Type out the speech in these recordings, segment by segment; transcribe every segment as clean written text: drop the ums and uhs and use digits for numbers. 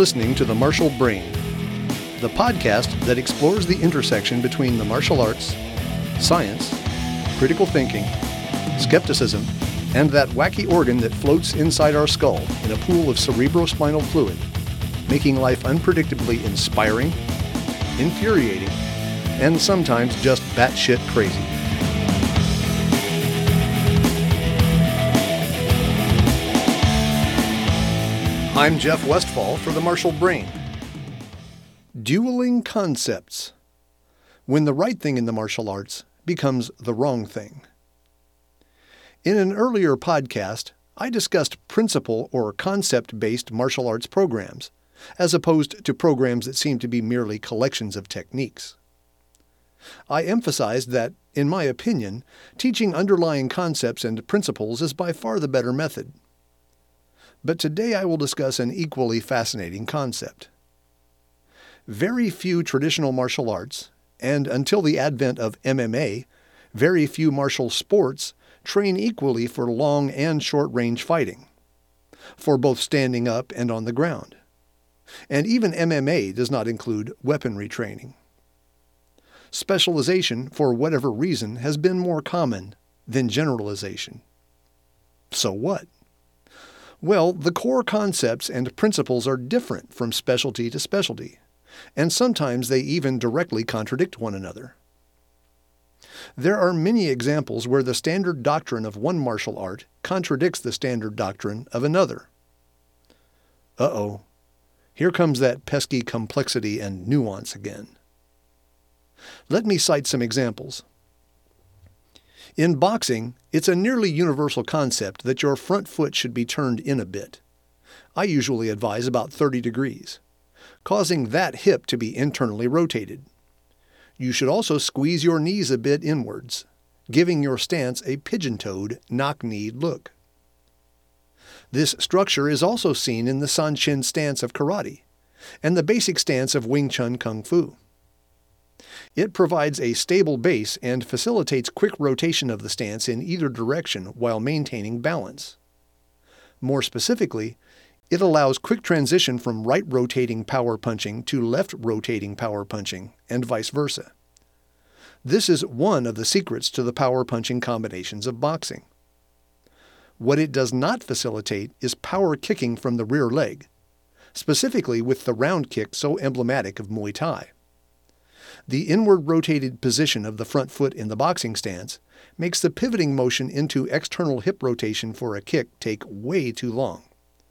listening to The Martial Brain, the podcast that explores the intersection between the martial arts, science, critical thinking, skepticism, and that wacky organ that floats inside our skull in a pool of cerebrospinal fluid, making life unpredictably inspiring, infuriating, and sometimes just batshit crazy. I'm Jeff Westfall for The Martial Brain. Dueling concepts. When the right thing in the martial arts becomes the wrong thing. In an earlier podcast, I discussed principle or concept-based martial arts programs, as opposed to programs that seem to be merely collections of techniques. I emphasized that, in my opinion, teaching underlying concepts and principles is by far the better method. But today I will discuss an equally fascinating concept. Very few traditional martial arts, and until the advent of MMA, very few martial sports train equally for long and short-range fighting, for both standing up and on the ground. And even MMA does not include weaponry training. Specialization, for whatever reason, has been more common than generalization. So what? Well, the core concepts and principles are different from specialty to specialty, and sometimes they even directly contradict one another. There are many examples where the standard doctrine of one martial art contradicts the standard doctrine of another. Uh-oh, here comes that pesky complexity and nuance again. Let me cite some examples. In boxing, it's a nearly universal concept that your front foot should be turned in a bit. I usually advise about 30 degrees, causing that hip to be internally rotated. You should also squeeze your knees a bit inwards, giving your stance a pigeon-toed, knock-kneed look. This structure is also seen in the Sanchin stance of karate and the basic stance of Wing Chun Kung Fu. It provides a stable base and facilitates quick rotation of the stance in either direction while maintaining balance. More specifically, it allows quick transition from right-rotating power punching to left-rotating power punching, and vice versa. This is one of the secrets to the power punching combinations of boxing. What it does not facilitate is power kicking from the rear leg, specifically with the round kick so emblematic of Muay Thai. The inward rotated position of the front foot in the boxing stance makes the pivoting motion into external hip rotation for a kick take way too long.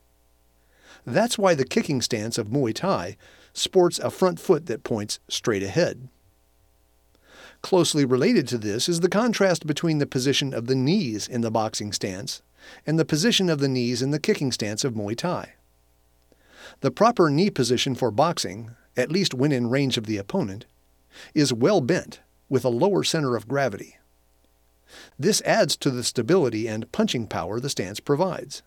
That's why the kicking stance of Muay Thai sports a front foot that points straight ahead. Closely related to this is the contrast between the position of the knees in the boxing stance and the position of the knees in the kicking stance of Muay Thai. The proper knee position for boxing, at least when in range of the opponent, is well bent with a lower center of gravity. This adds to the stability and punching power the stance provides.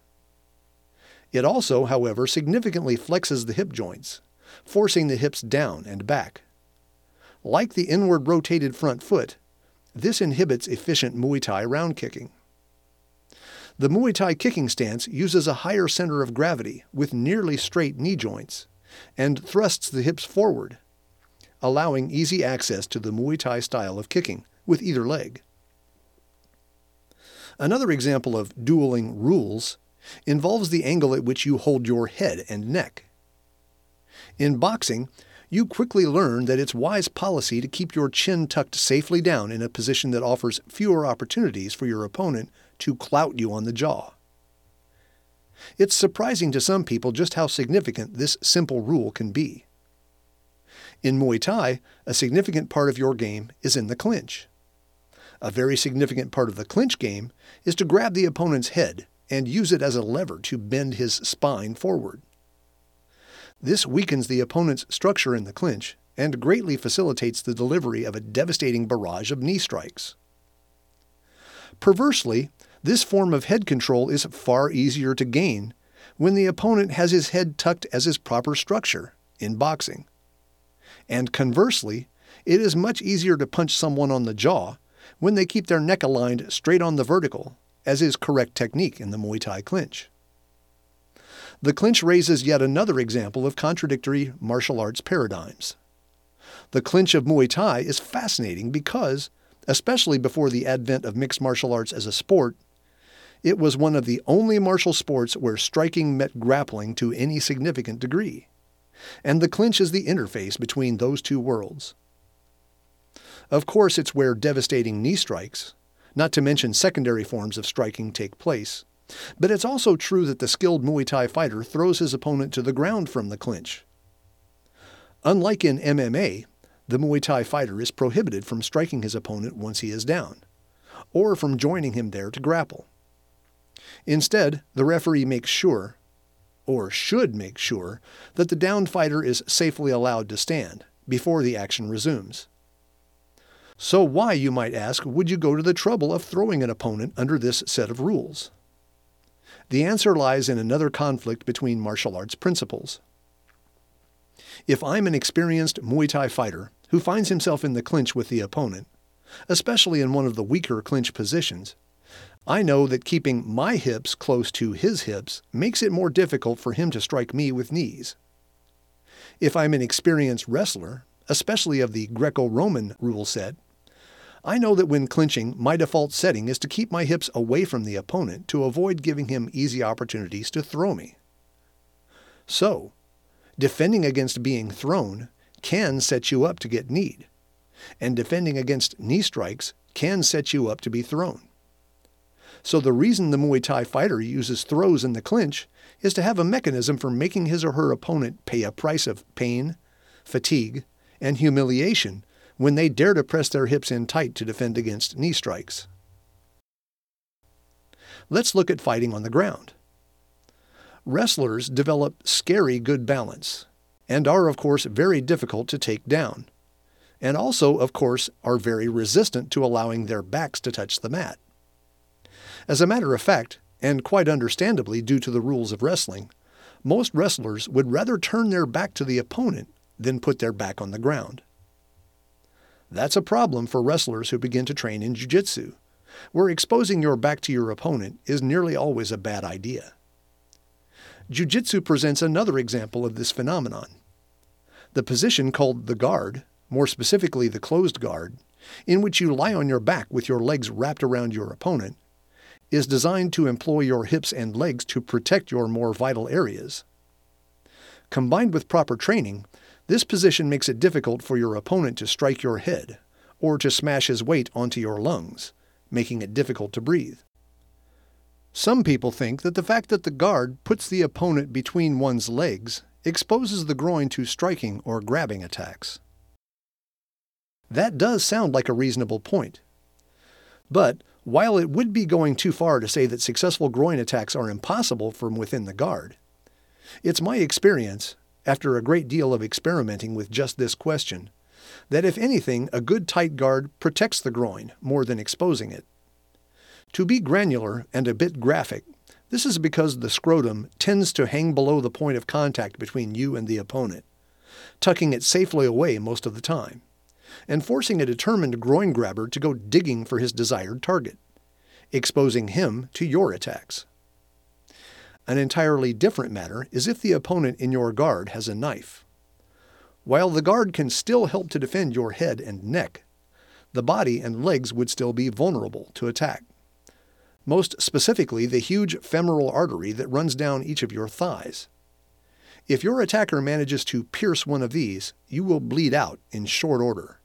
It also, however, significantly flexes the hip joints, forcing the hips down and back. Like the inward rotated front foot, this inhibits efficient Muay Thai round kicking. The Muay Thai kicking stance uses a higher center of gravity with nearly straight knee joints and thrusts the hips forward, allowing easy access to the Muay Thai style of kicking with either leg. Another example of dueling rules involves the angle at which you hold your head and neck. In boxing, you quickly learn that it's wise policy to keep your chin tucked safely down in a position that offers fewer opportunities for your opponent to clout you on the jaw. It's surprising to some people just how significant this simple rule can be. In Muay Thai, a significant part of your game is in the clinch. A very significant part of the clinch game is to grab the opponent's head and use it as a lever to bend his spine forward. This weakens the opponent's structure in the clinch and greatly facilitates the delivery of a devastating barrage of knee strikes. Perversely, this form of head control is far easier to gain when the opponent has his head tucked as his proper structure in boxing. And conversely, it is much easier to punch someone on the jaw when they keep their neck aligned straight on the vertical, as is correct technique in the Muay Thai clinch. The clinch raises yet another example of contradictory martial arts paradigms. The clinch of Muay Thai is fascinating because, especially before the advent of mixed martial arts as a sport, it was one of the only martial sports where striking met grappling to any significant degree. And the clinch is the interface between those two worlds. Of course, it's where devastating knee strikes, not to mention secondary forms of striking, take place. But it's also true that the skilled Muay Thai fighter throws his opponent to the ground from the clinch. Unlike in MMA, the Muay Thai fighter is prohibited from striking his opponent once he is down, or from joining him there to grapple. Instead, the referee makes sure, or should make sure, that the downed fighter is safely allowed to stand before the action resumes. So why, you might ask, would you go to the trouble of throwing an opponent under this set of rules? The answer lies in another conflict between martial arts principles. If I'm an experienced Muay Thai fighter who finds himself in the clinch with the opponent, especially in one of the weaker clinch positions, I know that keeping my hips close to his hips makes it more difficult for him to strike me with knees. If I'm an experienced wrestler, especially of the Greco-Roman rule set, I know that when clinching, my default setting is to keep my hips away from the opponent to avoid giving him easy opportunities to throw me. So, defending against being thrown can set you up to get kneed, and defending against knee strikes can set you up to be thrown. So the reason the Muay Thai fighter uses throws in the clinch is to have a mechanism for making his or her opponent pay a price of pain, fatigue, and humiliation when they dare to press their hips in tight to defend against knee strikes. Let's look at fighting on the ground. Wrestlers develop scary good balance, and are of course very difficult to take down, and also of course are very resistant to allowing their backs to touch the mat. As a matter of fact, and quite understandably due to the rules of wrestling, most wrestlers would rather turn their back to the opponent than put their back on the ground. That's a problem for wrestlers who begin to train in jiu-jitsu, where exposing your back to your opponent is nearly always a bad idea. Jiu-jitsu presents another example of this phenomenon. The position called the guard, more specifically the closed guard, in which you lie on your back with your legs wrapped around your opponent, is designed to employ your hips and legs to protect your more vital areas. Combined with proper training, this position makes it difficult for your opponent to strike your head or to smash his weight onto your lungs, making it difficult to breathe. Some people think that the fact that the guard puts the opponent between one's legs exposes the groin to striking or grabbing attacks. That does sound like a reasonable point. But while it would be going too far to say that successful groin attacks are impossible from within the guard, it's my experience, after a great deal of experimenting with just this question, that if anything, a good tight guard protects the groin more than exposing it. To be granular and a bit graphic, this is because the scrotum tends to hang below the point of contact between you and the opponent, tucking it safely away most of the time, and forcing a determined groin grabber to go digging for his desired target, exposing him to your attacks. An entirely different matter is if the opponent in your guard has a knife. While the guard can still help to defend your head and neck, the body and legs would still be vulnerable to attack. Most specifically, the huge femoral artery that runs down each of your thighs. If your attacker manages to pierce one of these, you will bleed out in short order.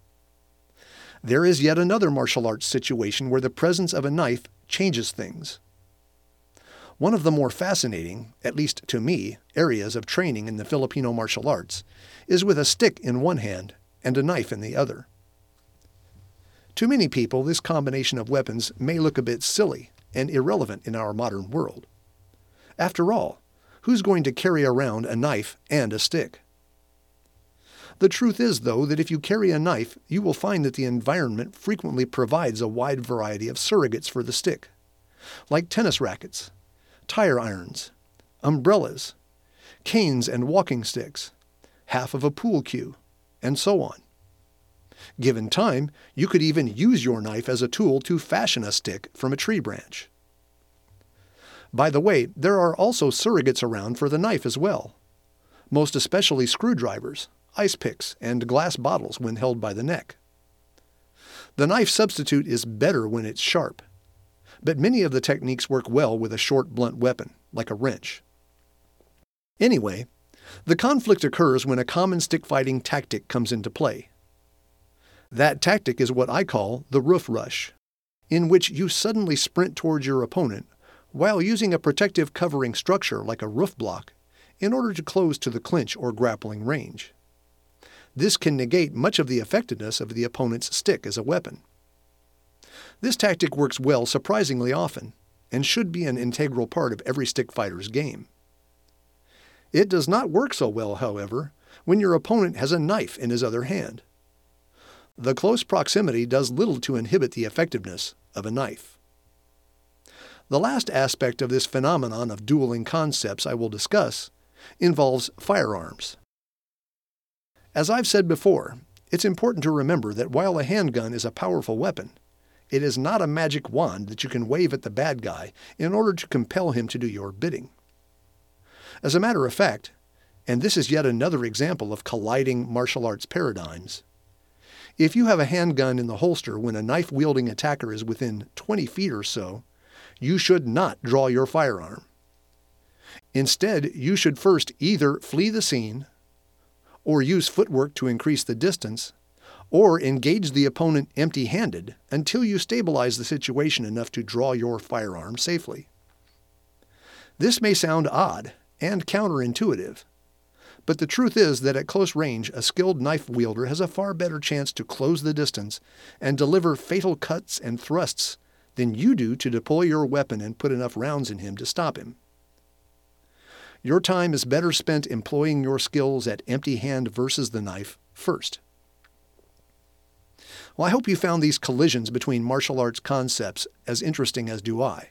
There is yet another martial arts situation where the presence of a knife changes things. One of the more fascinating, at least to me, areas of training in the Filipino martial arts is with a stick in one hand and a knife in the other. To many people, this combination of weapons may look a bit silly and irrelevant in our modern world. After all, who's going to carry around a knife and a stick? The truth is, though, that if you carry a knife, you will find that the environment frequently provides a wide variety of surrogates for the stick, like tennis rackets, tire irons, umbrellas, canes and walking sticks, half of a pool cue, and so on. Given time, you could even use your knife as a tool to fashion a stick from a tree branch. By the way, there are also surrogates around for the knife as well, most especially screwdrivers, ice picks, and glass bottles when held by the neck. The knife substitute is better when it's sharp, but many of the techniques work well with a short, blunt weapon, like a wrench. Anyway, the conflict occurs when a common stick-fighting tactic comes into play. That tactic is what I call the roof rush, in which you suddenly sprint towards your opponent while using a protective covering structure like a roof block in order to close to the clinch or grappling range. This can negate much of the effectiveness of the opponent's stick as a weapon. This tactic works well surprisingly often and should be an integral part of every stick fighter's game. It does not work so well, however, when your opponent has a knife in his other hand. The close proximity does little to inhibit the effectiveness of a knife. The last aspect of this phenomenon of dueling concepts I will discuss involves firearms. As I've said before, it's important to remember that while a handgun is a powerful weapon, it is not a magic wand that you can wave at the bad guy in order to compel him to do your bidding. As a matter of fact, and this is yet another example of colliding martial arts paradigms, if you have a handgun in the holster when a knife-wielding attacker is within 20 feet or so, you should not draw your firearm. Instead, you should first either flee the scene, or use footwork to increase the distance, or engage the opponent empty-handed until you stabilize the situation enough to draw your firearm safely. This may sound odd and counterintuitive, but the truth is that at close range, a skilled knife wielder has a far better chance to close the distance and deliver fatal cuts and thrusts than you do to deploy your weapon and put enough rounds in him to stop him. Your time is better spent employing your skills at empty hand versus the knife first. Well, I hope you found these collisions between martial arts concepts as interesting as do I.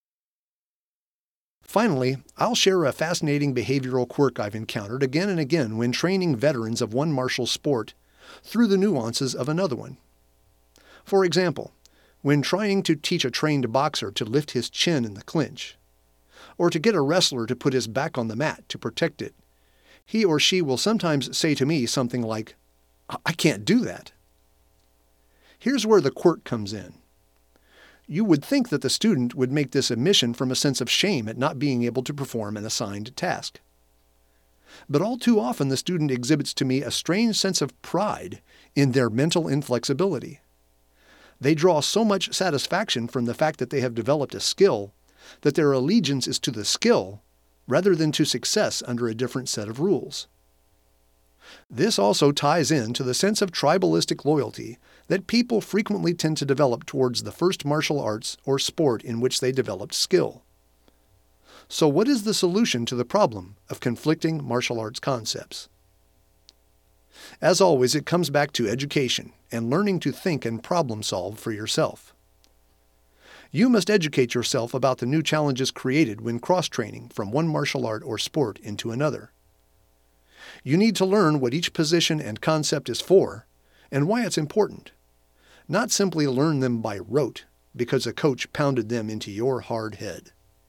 Finally, I'll share a fascinating behavioral quirk I've encountered again and again when training veterans of one martial sport through the nuances of another one. For example, when trying to teach a trained boxer to lift his chin in the clinch, or to get a wrestler to put his back on the mat to protect it, he or she will sometimes say to me something like, "I can't do that." Here's where the quirk comes in. You would think that the student would make this admission from a sense of shame at not being able to perform an assigned task. But all too often the student exhibits to me a strange sense of pride in their mental inflexibility. They draw so much satisfaction from the fact that they have developed a skill that their allegiance is to the skill rather than to success under a different set of rules. This also ties in to the sense of tribalistic loyalty that people frequently tend to develop towards the first martial arts or sport in which they developed skill. So what is the solution to the problem of conflicting martial arts concepts? As always, it comes back to education and learning to think and problem solve for yourself. You must educate yourself about the new challenges created when cross-training from one martial art or sport into another. You need to learn what each position and concept is for and why it's important, not simply learn them by rote because a coach pounded them into your hard head.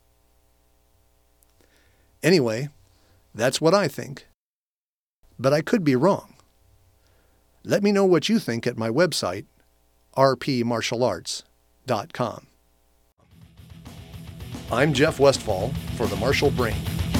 Anyway, that's what I think. But I could be wrong. Let me know what you think at my website, rpmartialarts.com. I'm Jeff Westfall for The Martial Brain.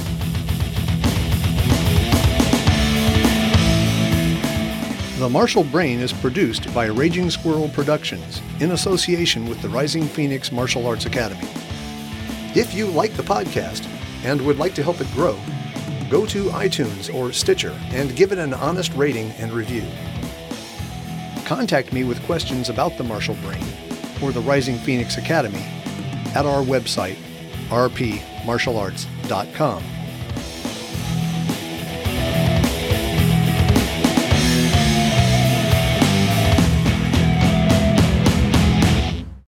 The Martial Brain is produced by Raging Squirrel Productions in association with the Rising Phoenix Martial Arts Academy. If you like the podcast and would like to help it grow, go to iTunes or Stitcher and give it an honest rating and review. Contact me with questions about the Martial Brain or the Rising Phoenix Academy at our website, rpmartialarts.com.